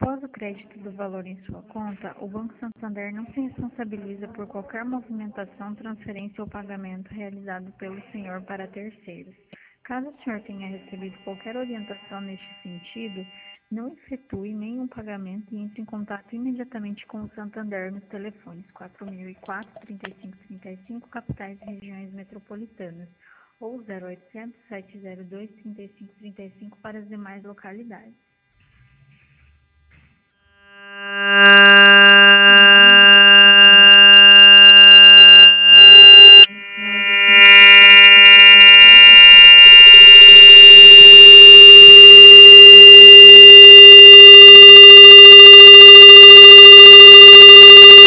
Após o crédito do valor em sua conta, o Banco Santander não se responsabiliza por qualquer movimentação, transferência ou pagamento realizado pelo senhor para terceiros. Caso o senhor tenha recebido qualquer orientação neste sentido, não efetue nenhum pagamento e entre em contato imediatamente com o Santander nos telefones 4004-3535, capitais e regiões metropolitanas, ou 0800-702-3535 para as demais localidades.